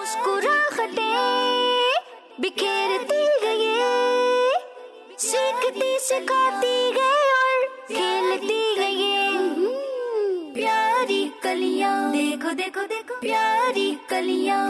मुस्कुराहटें बिखेरती गए, सीखती सिखाती गए और खेलती गए। प्यारी कलियां, देखो देखो देखो प्यारी कलियां।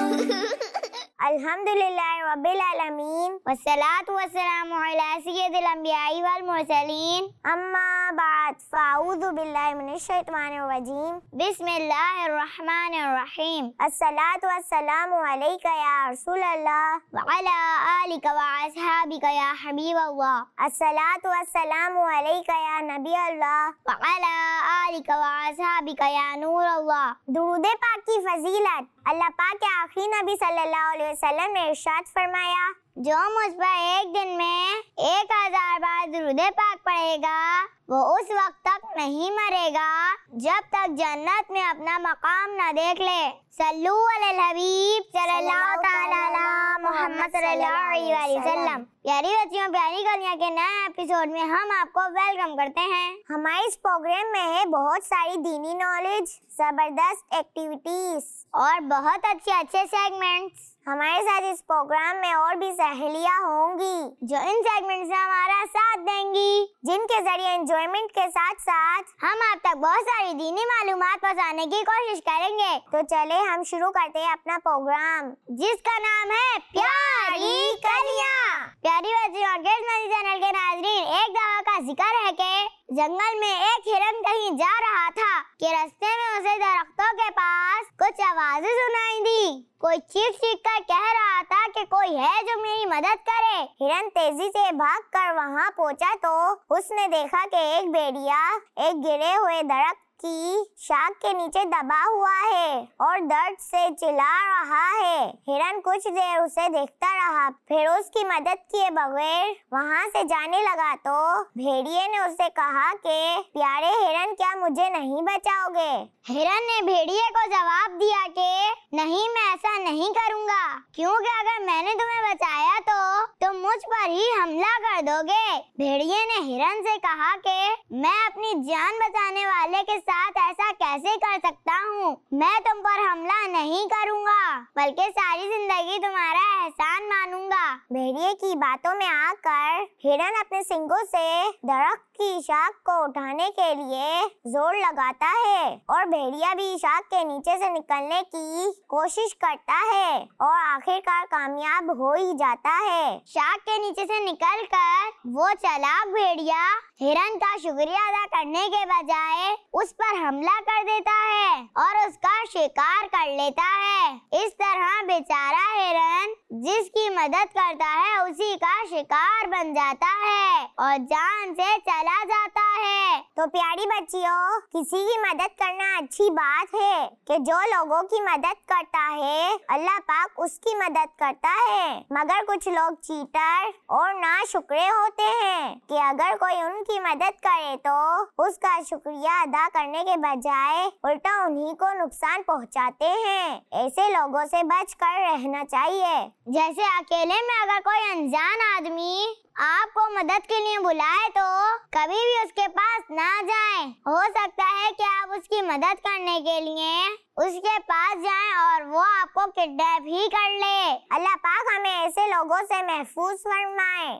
अल्हम्दुलिल्लाह रब्बिल आलमीन वस्सलातु वस्सलामु अला सय्यिदिल अंबियाई वल मुरसलीन अम्मा बाद फ़अऊज़ु बिल्लाहि मिनश शैतानिर रजीम बिस्मिल्लाहिर रहमानिर रहीम। अस्सलातु वस्सलामु अलैका या रसूलल्लाह व अला आलिका व अस्हाबिका या हबीबल्लाह। अस्सलातु वस्सलामु अलैका या नबी अल्लाह व अला आलिका व अस्हाबिका या नूर अल्लाह। दुरूद पाक की फजीलत। अल्लाह पाक के आखिरी नबी सल्लल्लाहु अलैहि वसल्लम ने इरशाद फरमाया, जो मुझ पर एक दिन में 1000 बार दुरूद पाक पढ़ेगा वो उस वक्त तक नहीं मरेगा जब तक जन्नत में अपना मकाम न देख ले। सल्लू अलल हबीब सल्लल्लाहु तआला अला मुहम्मद सल्लल्लाहु अलैहि वसल्लम। प्यारी बच्चियों, प्यारी कलियां के नए एपिसोड में हम आपको वेलकम करते हैं। हमारे इस प्रोग्राम में है बहुत सारी दीनी नॉलेज, जबरदस्त एक्टिविटीज और बहुत अच्छे सेगमेंट्स। हमारे साथ इस प्रोग्राम में और भी सहेलियां होंगी जो इन सेगमेंट से हमारा साथ देंगी, जिनके जरिए एंजॉयमेंट के साथ साथ हम आप तक बहुत सारी दीनी मालूमात पहुंचाने की कोशिश करेंगे। तो चले हम शुरू करते हैं अपना प्रोग्राम, जिसका नाम है प्यारी कलियां। प्यारी बच्चियों, चैनल के नाज़रीन, एक दफा का जिक्र है कि जंगल में एक हिरन कहीं जा रहा था कि रास्ते में उसे दरख्तों के पास कुछ आवाजें सुनाई दी। कोई चीख कर कह रहा था कि कोई है जो मेरी मदद करे। हिरन तेजी से भागकर वहां पहुंचा तो उसने देखा कि एक भेड़िया एक गिरे हुए दरख्त की शाख के नीचे दबा हुआ है और दर्द से चिल्ला रहा है। हिरन कुछ देर उसे देखता रहा, फिर उसकी मदद किए बगैर वहां से जाने लगा तो भेड़िए ने उससे कहा कि प्यारे हिरन, क्या मुझे नहीं बचाओगे? हिरन ने भेड़िए को जवाब दिया कि नहीं, मैं ऐसा नहीं करूँगा, क्योंकि अगर मैंने तुम्हें बचाया तो तुम मुझ पर ही हमला कर दोगे। भेड़िए ने हिरन से कहा कि मैं अपनी जान बचाने वाले के साथ ऐसा कैसे कर सकता हूँ? मैं तुम पर हमला नहीं करूँगा, बल्कि सारी जिंदगी तुम्हारा एहसान मानूंगा। भेड़िए की बातों में आकर हिरन अपने सींगों से दरख्त की शाख को उठाने के लिए जोर लगाता है और भेड़िया भी शाख के नीचे से निकलने की कोशिश करता है और आखिरकार कामयाब हो ही जाता है। शाख के नीचे से निकलकर वो चालाक भेड़िया हिरन का शुक्रिया अदा करने के बजाय उस पर हमला कर देता है और उसका शिकार कर लेता है। इस तरह बेचारा हिरन जिसकी मदद करता है उसी का शिकार बन जाता है और जान से चला जाता है। तो प्यारी बच्चियों, किसी की मदद करना अच्छी बात है कि जो लोगों की मदद करता है अल्लाह पाक उसकी मदद करता है, मगर कुछ लोग चीटर और नाशुक्रे होते हैं कि अगर कोई उनकी मदद करे तो उसका शुक्रिया अदा करने के बजाय उल्टा उन्हीं को नुकसान पहुंचाते हैं। ऐसे लोगों से बचकर रहना चाहिए। जैसे अकेले में अगर कोई अनजान आदमी आपको मदद के लिए बुलाए तो कभी भी उसके पास ना जाएं। हो सकता है कि आप उसकी मदद करने के लिए उसके पास जाएं और वो आपको किडनैप ही कर ले। अल्लाह पाक हमें ऐसे लोगों से महफूज फरमाए,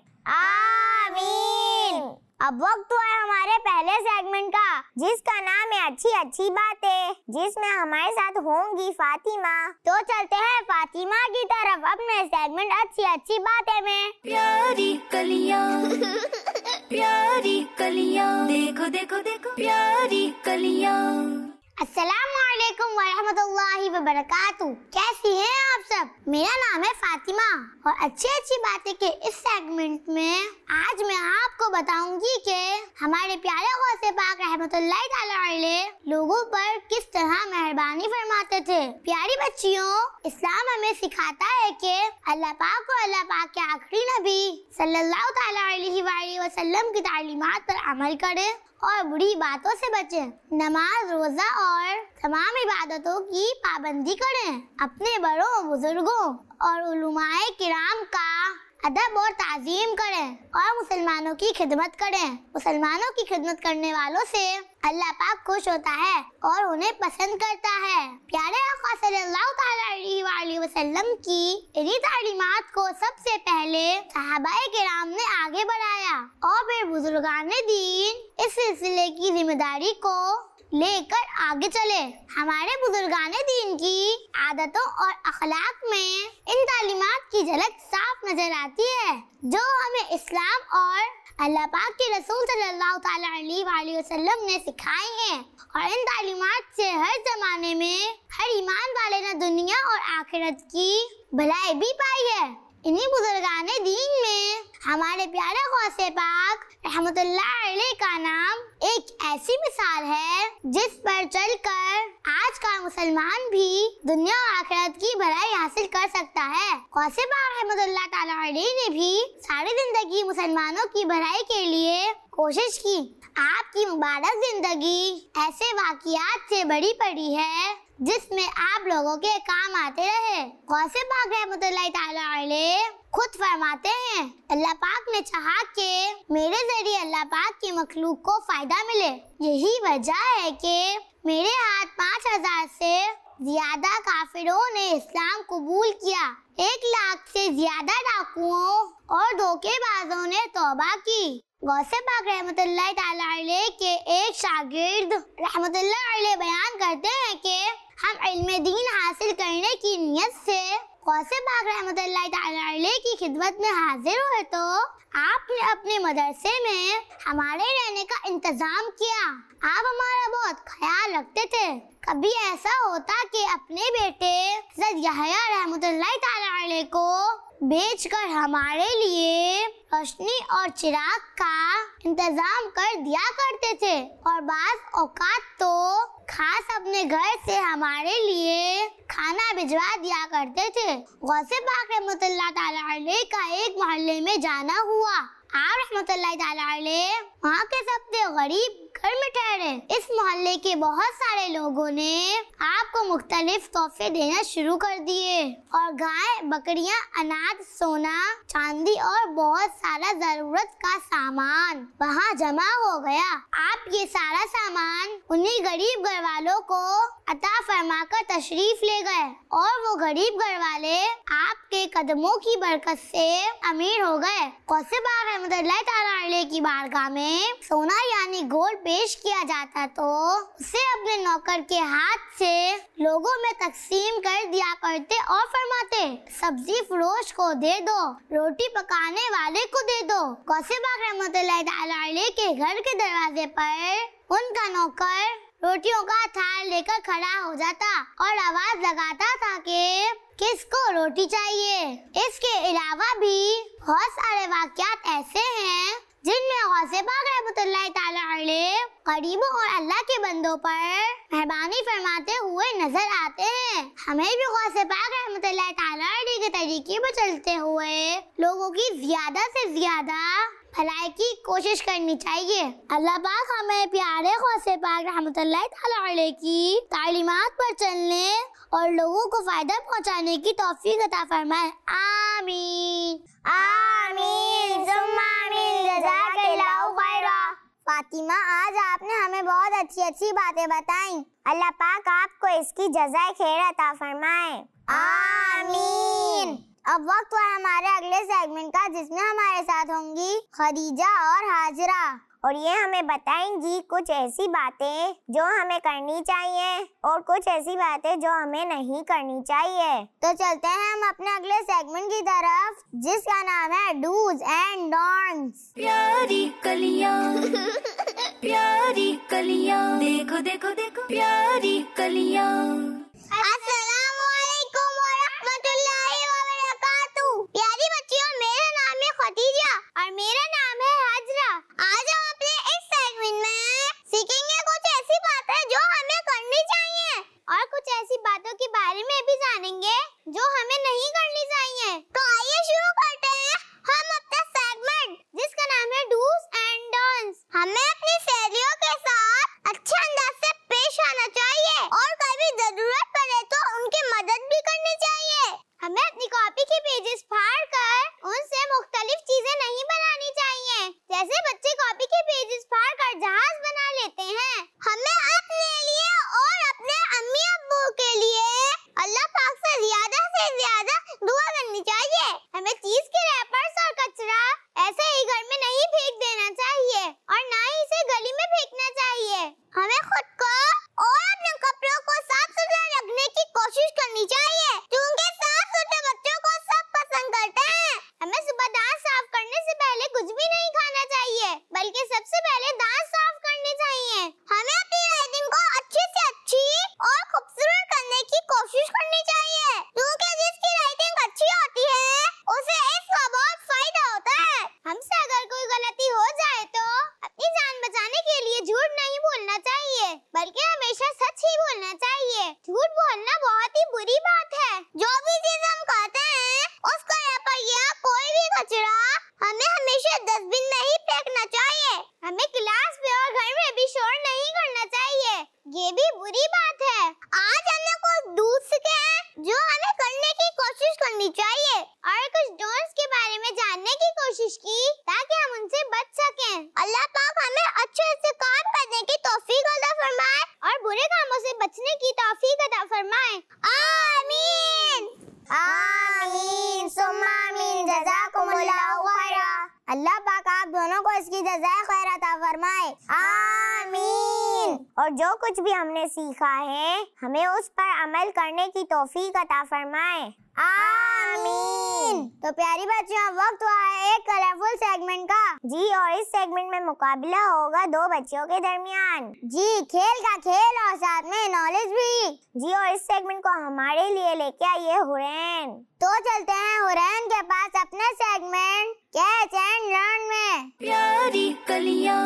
आमीन। अब वक्त हुआ है हमारे पहले सेगमेंट का, जिसका नाम है अच्छी बातें, जिसमें हमारे साथ होंगी फातिमा। तो चलते हैं फातिमा की तरफ अपने सेगमेंट अच्छी बातें में। प्यारी कलियां प्यारी कलियां, देखो देखो देखो प्यारी कलियां। अस्सलामुअलैकुम वरहमतुल्लाहि वबरकातुहू। कैसी हैं आप सब? मेरा नाम है फातिमा और अच्छी बातें के इस सेगमेंट में आज मैं आपको बताऊंगी कि हमारे प्यारे गौसे पाक रहमतुल्लाहि तआला अलैह लोगों पर किस तरह मेहरबानी फरमाते थे। प्यारी बच्चियों, इस्लाम हमें सिखाता है कि अल्लाह पाक और अल्लाह पाक के आखिरी नबी सल्लल्लाहु तआला अलैहि वसल्लम की तालीमात पर अमल करें और बुरी बातों से बचें। नमाज, रोजा और तमाम इबादतों की पाबंदी करें। अपने बड़ों, बुजुर्गों और उलमाए किराम का अदब और ताजीम करें और मुसलमानों की खिदमत करें। मुसलमानों की खिदमत करने वालों से अल्लाह पाक खुश होता है और उन्हें पसंद करता है। प्यारे आका सल्लल्लाहु अलैहि वसल्लम की इन्हीं तालीमात को सबसे पहले सहाबाए किराम ने आगे बढ़ाया और फिर बुजुर्गाने दीन इस सिलसिले की जिम्मेदारी को लेकर आगे चले। हमारे बुजुर्गाने दीन की आदतों और अखलाक में इन तालीमात की झलक साफ नजर आती है जो हमें इस्लाम और अल्लाह पाक के रसूल सल्लल्लाहु अलैहि वसल्लम ने सिखाए हैं। और इन तालीमात से हर जमाने में हर ईमान वाले ने दुनिया और आखिरत की भलाई भी पाई है। इन्हीं बुजुर्गाने दीन में हमारे प्यारे गौसे पाक रहमतुल्लाह अलैह का नाम एक ऐसी मिसाल है जिस पर चलकर आज का मुसलमान भी दुनिया और आखिरत की भलाई हासिल कर सकता है। गौसे पाक रहमतुल्लाह ताला अलैह ने भी सारी जिंदगी मुसलमानों की भलाई के लिए कोशिश की। आपकी मुबारक जिंदगी ऐसे वाक़ियात से भरी पड़ी है जिसमें आप लोगों के काम आते रहे। गौसे पाक रहमतुल्लाह ताला अलैह खुद फरमाते हैं, अल्लाह पाक ने चाहा कि मेरे जरिए अल्लाह पाक की मखलूक को फायदा मिले। यही वजह है कि मेरे हाथ 5000 से ज्यादा काफिरों ने इस्लाम कबूल किया। 1 लाख से ज्यादा डाकुओं और धोखेबाजों ने तौबा की। गौसे पाक रहमतुल्लाह ताला अलैह के एक शागिर्द रहमतुल्लाह अलैह बयान करते हैं कि हम इल्म दीन हासिल करने की नियत से गौसे पाक रहमतुल्लाह ताला अलैह की खिदमत में हाजिर हुए तो आपने अपने मदरसे में हमारे रहने का इंतजाम किया। आप हमारा बहुत ख्याल रखते थे। कभी ऐसा होता कि अपने बेटे हज़रत यहया रहमतुल्लाह ताला अलैह को बेचकर हमारे लिए रोशनी और चिराग का इंतजाम कर दिया करते थे और बाज़ औकात तो खास अपने घर से हमारे लिए खाना भिजवा दिया करते थे। गौसे पाक रहमतुल्लाह ताला अलैह का एक मोहल्ले में जाना हुआ। आप रहमतुल्लाह ताला अलैह वहाँ के सबसे गरीब घर में ठहरे। इस मोहल्ले के बहुत सारे लोगों ने आपको मुख्तलिफ तोहफे देना शुरू कर दिए और गाय, बकरियां, अनाज, सोना, चांदी और बहुत सारा जरूरत का सामान वहाँ जमा हो गया। आप ये सारा सामान उन्हीं गरीब घर वालों को अता फरमाकर तशरीफ ले गए और वो गरीब घर वाले आपके कदमों की बरकत से अमीर हो गए। गौसे पाक रहमतुल्लाह ताला अलैह की बारगाह में सोना यानी गोल्ड पेश किया जाता तो उसे अपने नौकर के हाथ से लोगों में तकसीम कर दिया करते और फरमाते, सब्जी फरोश को दे दो, रोटी पकाने वाले को दे दो। गौसे पाक रहमतुल्लाह ताला अलैह के घर के दरवाजे पर उनका नौकर रोटियों का थाल लेकर खड़ा हो जाता और आवाज लगाता था कि किसको रोटी चाहिए। इसके अलावा भी बहुत सारे वाक़यात ऐसे हैं जिनमें गौसे पाक रहमतुल्लाह ताला अलैह गरीबों और अल्लाह के बंदों पर मेहरबानी फरमाते हुए नजर आते हैं। हमें भी गौसे पाक रहमतुल्लाह ताला अलैह के तरीके पर चलते हुए लोगों की ज्यादा से ज्यादा भलाई की कोशिश करनी चाहिए। अल्लाह पाक हमें प्यारे गौसे पाक रहमतुल्लाह ताला अलैह की तालीमात पर चलने और लोगों को फायदा पहुंचाने की तौफीक अता फरमाए। आमीन आमीन सुम्मा आमीन। जज़ाकल्लाहु खैरा। फातिमा, आज आपने हमें बहुत अच्छी बातें बताई। अल्लाह पाक आपको इसकी जज़ाए खैर अता फरमाए। आमीन। अब वक्त हुआ हमारे अगले सेगमेंट का जिसमें हमारे साथ होंगी खदीजा और हाजरा और ये हमें बताएंगी कुछ ऐसी बातें जो हमें करनी चाहिए और कुछ ऐसी बातें जो हमें नहीं करनी चाहिए। तो चलते हैं हम अपने अगले सेगमेंट की तरफ जिसका नाम है डूज एंड डोंट्स। प्यारी कलियां प्यारी कलियां, देखो देखो देखो प्यारी कलियां। अस्सलामुअलैकुम वरहमतुल्लाहि वबरकातुहू। प्यारी बच्चियों, मेरा नाम है खदीजा और मेरा नाम है हाजरा। आज हम अपने इस सेगमेंट में सीखेंगे कुछ ऐसी बातें जो हमें करनी चाहिए और कुछ ऐसी बातों के बारे में भी जानेंगे जो हमें नहीं करनी चाहिए। तो आइए शुरू करते हैं हम अपना सेगमेंट जिसका नाम है डूज एंड डोंट्स। हमें अपनी सहेलियों के साथ अच्छे अंदाज से पेश आना चाहिए और कभी जरूरत पड़े तो फायदा दुआ करनी चाहिए। हमें चीज के रैपर्स और कचरा ऐसे ही घर में नहीं फेंक देना चाहिए और ना ही इसे गली में फेंकना चाहिए। हमें खुद को और अपने कपड़ों को साफ सुथरा रखने की कोशिश करनी चाहिए, क्योंकि साफ सुथरे बच्चों को सब पसंद करते हैं। हमें सुबह दांत साफ करने से पहले कुछ भी नहीं खाना चाहिए, बल्कि सबसे पहले दांत साफ करने चाहिए। हमें अपनी राइटिंग को अच्छी से अच्छी और खूबसूरत करने की कोशिश करनी चाहिए, क्योंकि जिसकी राइटिंग अच्छी होती है उसे इसका बहुत फायदा होता है। हमसे अगर कोई गलती हो जाए तो अपनी जान बचाने के लिए झूठ नहीं बोलना चाहिए, बल्कि हमेशा सच ही बोलना चाहिए। झूठ बोलना बहुत ही बुरी बात है। जो भी चीज हम कहते हैं उसका रैपर या कोई भी कचरा हमें हमेशा डस्टबिन में ही फेंकना चाहिए। हमें क्लास में और घर में भी शोर नहीं करना चाहिए, ये भी बुरी बात है। आज हमने कुछ डूज सीखे हैं जो हमें करने की कोशिश करनी चाहिए और कुछ डोंट्स के बारे में जानने की कोशिश की ताकि हम उनसे बच सकें। अल्लाह पाक हमें अच्छे से काम करने की तौफीक अता फरमाए और बुरे कामों से बचने की तौफीक अता फरमाए। आमीन आमीन सुम्मा आमीन। जज़ाकुमुल्लाहु खैरा। अल्लाह पाक आप दोनों को इसकी जज़ाए खैर अता फरमाए। आमीन। और जो कुछ भी हमने सीखा है हमें उस पर अमल करने की तौफीक अता फरमाए। आमीन। तो प्यारी बच्चियों, वक्त हुआ है एक कलरफुल सेगमेंट का। जी, और इस सेगमेंट में मुकाबला होगा दो बच्चों के दरमियान। जी, खेल का खेल और साथ में नॉलेज भी। जी, और इस सेगमेंट को हमारे लिए लेके आई है हुरैन। तो चलते हैं हुरैन के पास अपने सेगमेंट कैच एंड लर्न में। प्यारी कलियां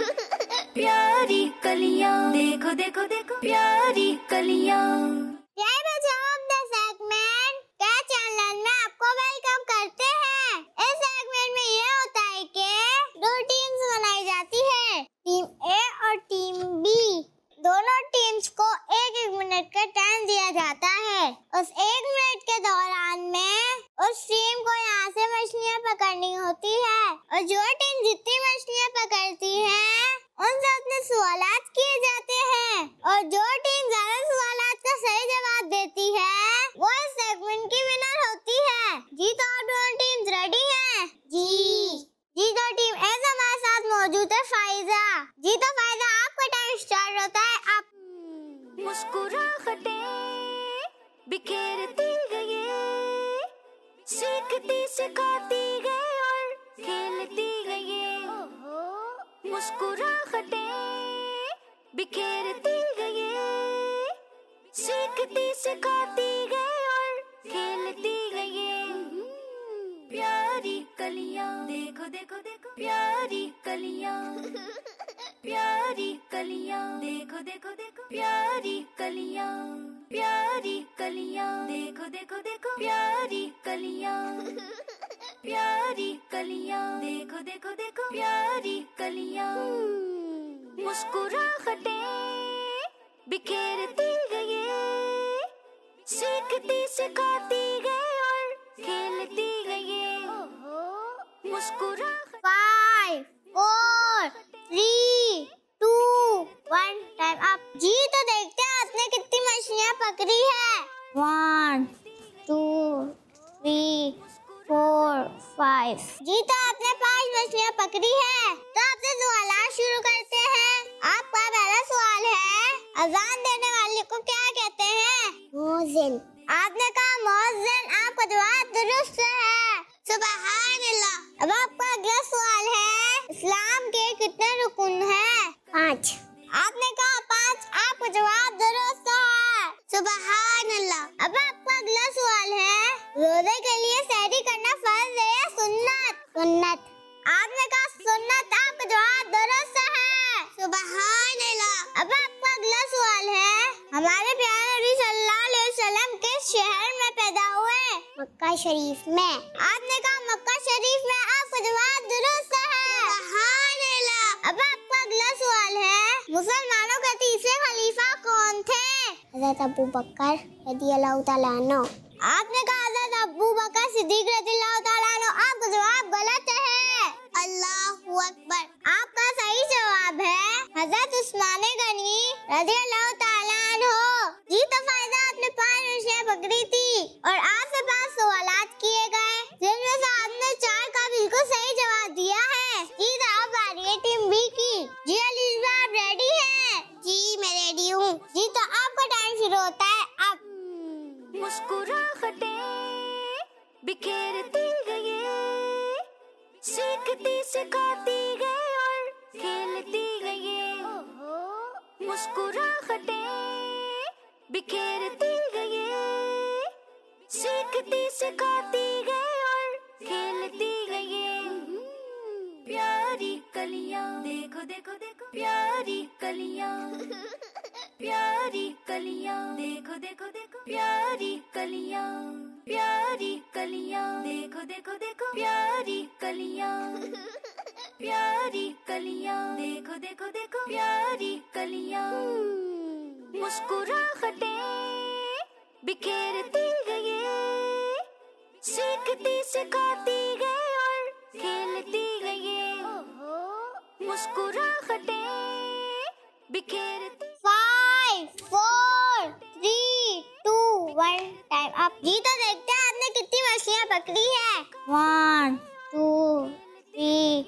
प्यारी कलियां, देखो देखो देखो प्यारी कलियां। प्यारे बच्चों, अपने सेगमेंट कैच एंड लर्न में आपको वेलकम करते हैं। इस सेगमेंट में ये होता है कि दो टीम्स बनाई जाती है, टीम ए और टीम बी। दोनों टीम्स को एक एक मिनट का टाइम दिया जाता है। उस एक मिनट के दौरान में उस टीम को यहाँ से मछलियाँ पकड़नी होती है और जो टीम जितनी मछलियाँ पकड़ती है उनसे उतने सवालात किए जाते हैं और जो टीम ज्यादा सवालात का सही जवाब देती है वो इस सेगमेंट की विनर होती है। जी, तो आप दोनों टीम्स रेडी हैं? जी, तो टीम ए हमारे साथ मौजूद है फाइजा। जी, तो फाइजा आपका टाइम स्टार्ट होता है। आप मुस्कुराहटें बिखेरती गई, सीखती सिखाती गई और खेलती गई। मुस्कुराहटें बिखेरती गई, सीखती सिखाती गई और खेलती गई। प्यारी कलियां, देखो देखो देखो प्यारी कलियां प्यारी कलियां, देखो देखो देखो प्यारी कलियां। प्यारी कलियां, देखो देखो देखो प्यारी कलियां। प्यारी कलियां, देखो देखो देखो प्यारी कलियां। मुस्कुराहटें बिखेरती गई, सीखती सिखाती गई और खेलती गई। मुस्कुराहटें। 5, 4, 3, 2, 1 टाइम अप। जी, तो देखते हैं आपने कितनी मछलियाँ पकड़ी है। 1, 2, 3, 4, 5। जी, तो आपने 5 मछलियाँ पकड़ी है। तो आपसे सवाल शुरू करते हैं। आपका पहला सवाल है, अजान देने वाले को क्या कहते हैं? मुअज्जिन। आपने कहा मुअज्जिन, आपका जवाब दुरुस्त है। सुभान अल्लाह। अब आपका अगला सवाल है, इस्लाम के कितने रुकन हैं? 5। आपने कहा 5, आपका जवाब दुरुस्त है। सुभान अल्लाह। अब आपका अगला सवाल है, रोजे के लिए सहरी करना फर्ज है या सुन्नत? सुन्नत। आपने कहा सुन्नत, आपका जवाब दुरुस्त है। सुभान अल्लाह। अब आपका अगला सवाल है, हमारे प्यारे नबी सल्लल्लाहु अलैहि वसल्लम किस शहर में पैदा हुए? मक्का शरीफ में। आपने कहा मक्का शरीफ में, आपका जवाब दुरुस्त है। सुभान अल्लाह। अब आपका अगला सवाल है, मुसलमानों के तीसरे खलीफा कौन थे? हज़रत अबू बकर रज़ियल्लाहु तआला अन्हु। आपने कहा हज़रत अबू बकर सिद्दीक रज़ियल्लाहु तआला अन्हु, आपका जवाब गलत है। अल्लाहु अकबर। आपका सही जवाब है हज़रत उस्मान गनी रज़ियल्लाहु तआला अन्हु। जी, तो फायदा आपने 5 मछलियाँ पकड़ी थी और आपसे 5 सिखाती गई और खेलती गई ये मुस्कुराहटें बिखेरती गई ये सीखती सिखाती गई और खेलती गई ये प्यारी कलियां देखो देखो देखो प्यारी कलियां प्यारी कलियां देखो देखो देखो प्यारी कलियां प्यारी कलियां देखो देखो देखो प्यारी कलियां प्यारी कलियां देखो देखो देखो प्यारी कलियां मुस्कुराहटें बिखेरती गई सीखती सिखाती गई और खेलती गई मुस्कुराहटें बिखेरती 5 4 3 2 1 टाइम अप। जी तो देखते हैं आपने कितनी मछलियाँ पकड़ी है। 1 2 3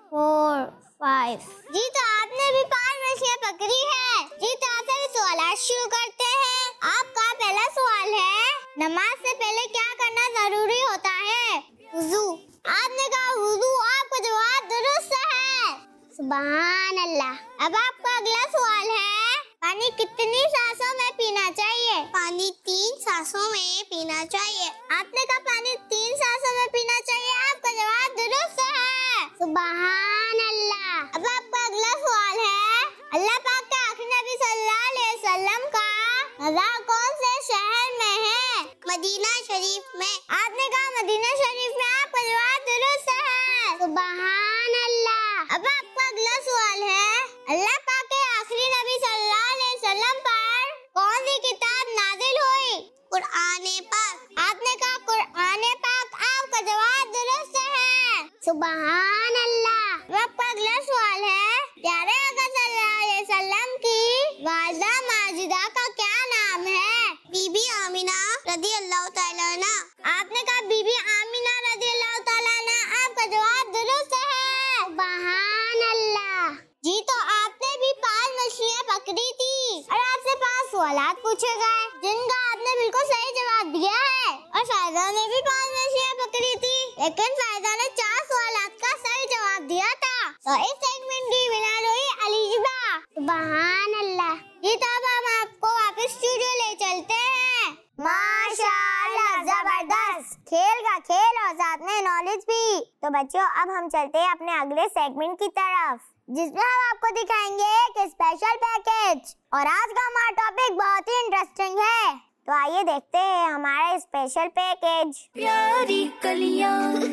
4 5। जी तो आपने भी 5 मछलियाँ पकड़ी है। जी तो आपसे भी सवाल शुरू करते हैं। आपका पहला सवाल है, नमाज से पहले क्या करना जरूरी होता है? वुजू। आपने कहा वुजू, आपका जवाब दुरुस्त है। सुभान अल्लाह। अब आपका अगला सवाल है, पानी कितनी सांसों में पीना चाहिए? पानी 3 सांसों में पीना चाहिए। आपने कहा पानी 3 सांसों में पीना चाहिए, आपका जवाब दुरुस्त है। सुभान अल्लाह। अब आपका अगला सवाल है, अल्लाह पाक के आखिरी नबी सल्लल्लाहु अलैहि वसल्लम का मज़ार कौन से शहर में है? मदीना शरीफ में। आपने कहा मदीना शरीफ में, आपका जवाब दुरुस्त है। सुभान अल्लाह। अब आपका अगला सवाल है, अल्लाह पाक के आखिरी नबी सल्लल्लाहु अलैहि वसल्लम पर कौन सी किताब नाजिल हुई? कुरान पाक। आपने कहा कुरान पाक, आपका जवाब दुरुस्त है। सुभान अल्लाह। अब आपका अगला सवाल है, प्यारे आका सल्लल्लाहु अलैहि वसल्लम की वालिदा माजिदा का क्या नाम है? बीबी आमिना रज़ी अल्लाह तआला अन्हा। आपने कहा बीबी आमिना रज़ी अल्लाह तआला अन्हा, आपका जवाब दुरुस्त है। सुभान अल्लाह। जी तो आपने भी 5 मछलियाँ पकड़ी थी और आपसे 5 सवालात पूछे गए जिनका आपने बिल्कुल सही जवाब दिया है। और फायदा ने भी 5 मछलियाँ पकड़ी थी, लेकिन फायदा ने 4 सवालात का सही जवाब दिया था। तो इस सेगमेंट की विनर हुई अलीबा। सुभान अल्लाह। जी तो अब हम आपको वापस स्टूडियो ले चलते हैं। माशाअल्लाह, जबरदस्त खेल का खेल और साथ में नॉलेज भी। तो बच्चों अब हम चलते हैं अपने अगले सेगमेंट की तरफ, जिसमें हम आपको दिखाएंगे एक स्पेशल पैकेज। और आज का हमारा टॉपिक बहुत ही इंटरेस्टिंग है, तो आइए देखते हैं हमारा स्पेशल पैकेज। प्यारी कलियां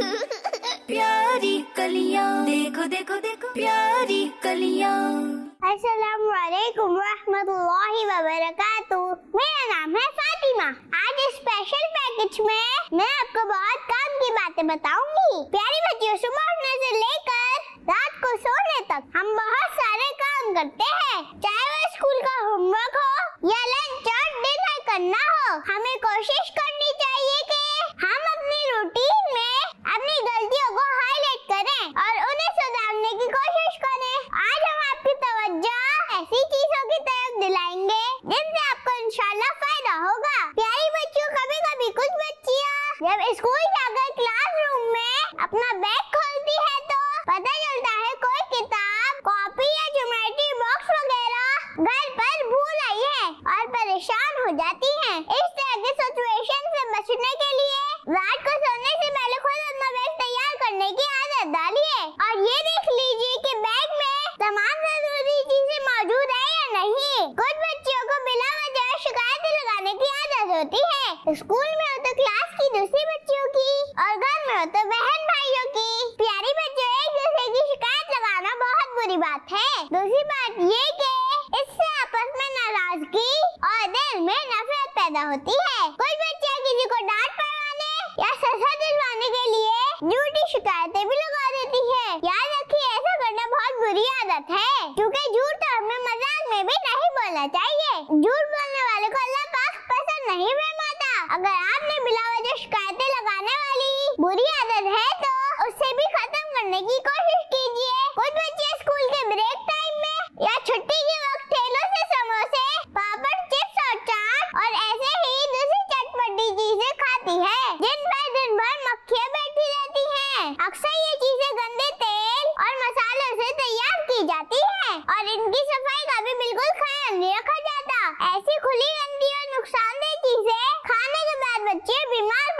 प्यारी कलियां देखो देखो देखो प्यारी कलियां। अस्सलामु अलैकुम रहमतुल्लाहि व बरकातुहू। मेरा नाम है फातिमा। आज स्पेशल पैकेज में मैं आपको बहुत काम की बातें बताऊंगी। प्यारी बच्चियों, सुबह उठने से लेकर रात को सोने तक हम बहुत सारे काम करते हैं, चाहे वो स्कूल का होमवर्क हो या लंच और डिनर करना हो। हमें कोशिश करनी चाहिए कि हम अपनी रूटीन में अपनी गलतियों को हाईलाइट करें और उन्हें सुधारने की कोशिश करें। आज हम आपकी तवज्जो ऐसी चीजों की तरफ दिलाएंगे जिनसे आपको इंशाल्लाह फायदा होगा। प्यारी बच्चियों, कभी कभी कुछ बच्चियाँ जब स्कूल जाकर क्लासरूम में अपना बैग खोलती है तो पता चलता है कोई किताब, कॉपी या ज्योमेट्री बॉक्स वगैरह घर पर भूल आई है और परेशान हो जाती हैं। इस तरह की सिचुएशन से बचने के लिए रात को सोने से पहले खुद अपना बैग तैयार करने की आदत डालिए और ये देख लीजिए कि बैग में तमाम जरूरी चीजें मौजूद है या नहीं। कुछ बच्चियों को बिना वजह शिकायतें लगाने की आदत होती है, स्कूल में हो तो क्लास की दूसरी बच्चियों की और घर में हो तो बहन भाइयों की। प्यारी बच्चियों, एक दूसरे की शिकायत लगाना बहुत बुरी बात है। दूसरी बात ये कि इससे आपस में नाराजगी और दिल में नफरत पैदा होती है। कुछ बच्चियाँ किसी को डांट पड़वाने या सजा दिलवाने के लिए झूठी शिकायतें भी लगा देती है। याद रखिए, ऐसा करना बहुत बुरी आदत है, क्योंकि झूठ तो हमें मजाक में भी नहीं बोलना चाहिए। झूठ बोलने वाले को अल्लाह पाक पसंद नहीं फरमाता। अगर आपने बिला वजह शिकायतें लगाने वाली बुरी आदत है तो उससे भी खत्म करने की कोशिश कीजिए। कुछ बच्चे स्कूल के ब्रेक टाइम में या छुट्टी के वक्त ठेलों से समोसे, पापड़, चिप्स और चाट और ऐसे ही दूसरी चटपटी चीजें खाती है, जिन पर दिन भर मक्खियाँ बैठी रहती हैं। अक्सर ये चीजें गंदे तेल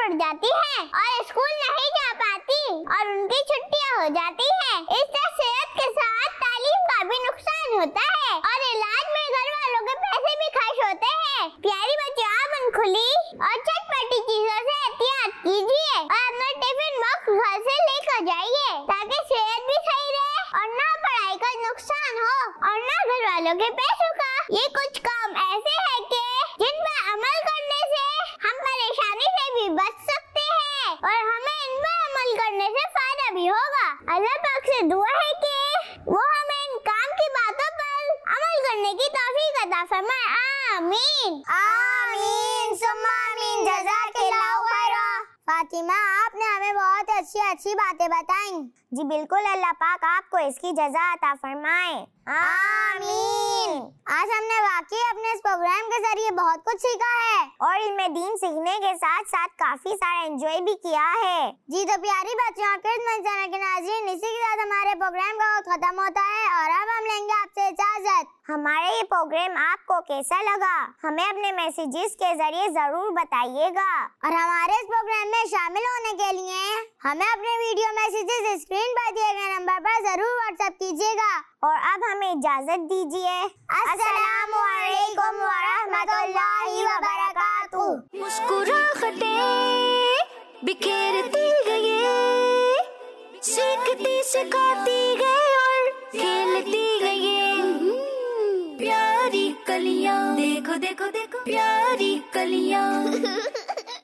उड़ जाती हैं और स्कूल नहीं जा पाती और उनकी छुट्टियां हो जाती हैं। इससे सेहत के साथ तालीम का भी नुकसान होता है और इलाज में घर वालों के पैसे भी खर्च होते हैं। प्यारी बच्चों, आप उन खुली और चटपटी चीजों से एहतियात कीजिए और अपना टिफिन बॉक्स घर से लेकर जाइए ताकि सेहत भी सही रहे और ना पढ़ाई का नुकसान हो और ना घर वालों के पैसों का। ये कुछ काम ऐसे हैं कि जिन पर अमल करने से हम परेशानी से भी बच सकते हैं और हमें इन पर अमल करने से फायदा भी होगा। अल्लाह पाक से दुआ है कि वो हमें इन काम की बातों पर अमल करने की तौफीक अता फरमाए। आमीन आमीन सुम्मा आमीन। जज़ाकल्लाहु खैरा। फातिमा, आपने हमें बहुत अच्छी बातें बताई। जी बिल्कुल, अल्लाह पाक आपको इसकी जज़ा अता फरमाए। आमीन। आज हमने वाकई अपने इस प्रोग्राम के जरिए बहुत कुछ सीखा है और इल्मे दीन सीखने के साथ साथ काफी सारा एंजॉय भी किया है। जी तो प्यारी बच्चों और क्रिसमस चैनल के नाज़रीन, इसी के साथ हमारे प्रोग्राम का वक्त खत्म होता है और अब हम लेंगे आपसे इजाजत। हमारा ये प्रोग्राम आपको कैसा लगा हमें अपने मैसेजेस के जरिए जरूर बताइएगा और हमारे इस प्रोग्राम में शामिल होने के लिए हमें अपने वीडियो मैसेजेस स्क्रीन पर दिए गए नंबर पर जरूर व्हाट्सएप कीजिएगा। और अब हमें इजाजत दीजिए। अस्सलामु अलैकुम व रहमतुल्लाहि व बरकातुहू। मुस्कुराहटें बिखेरती गए, सीखती सिखाती गए और खेलती गए। प्यारी कलियां, देखो देखो देखो प्यारी कलियां।